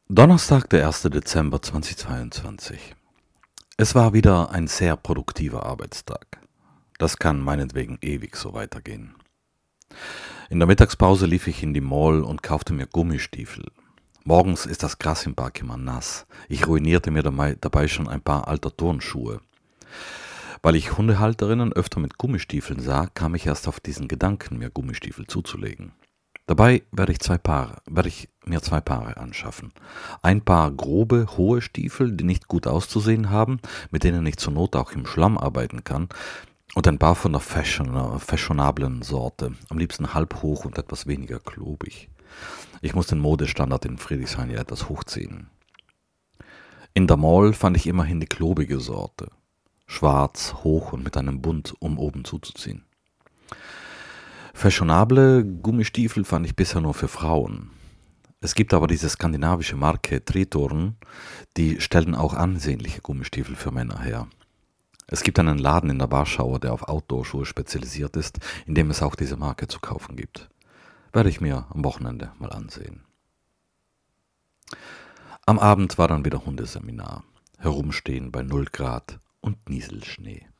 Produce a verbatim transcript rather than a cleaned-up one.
Donnerstag, der erste Dezember zweitausendzweiundzwanzig. Es war wieder ein sehr produktiver Arbeitstag. Das kann meinetwegen ewig so weitergehen. In der Mittagspause lief ich in die Mall und kaufte mir Gummistiefel. Morgens ist das Gras im Park immer nass. Ich ruinierte mir dabei schon ein paar alter Turnschuhe. Weil ich Hundehalterinnen öfter mit Gummistiefeln sah, kam ich erst auf diesen Gedanken, mir Gummistiefel zuzulegen. Dabei werde ich, zwei Paare, werde ich mir zwei Paare anschaffen. Ein Paar grobe, hohe Stiefel, die nicht gut auszusehen haben, mit denen ich zur Not auch im Schlamm arbeiten kann. Und ein Paar von der Fashion, fashionablen Sorte, am liebsten halb hoch und etwas weniger klobig. Ich muss den Modestandard in Friedrichshain ja etwas hochziehen. In der Mall fand ich immerhin die klobige Sorte. Schwarz, hoch und mit einem Bund, um oben zuzuziehen. Fashionable Gummistiefel fand ich bisher nur für Frauen. Es gibt aber diese skandinavische Marke Tretorn, die stellen auch ansehnliche Gummistiefel für Männer her. Es gibt einen Laden in der Warschau, der auf Outdoor-Schuhe spezialisiert ist, in dem es auch diese Marke zu kaufen gibt. Werde ich mir am Wochenende mal ansehen. Am Abend war dann wieder Hundeseminar. Herumstehen bei null Grad und Nieselschnee.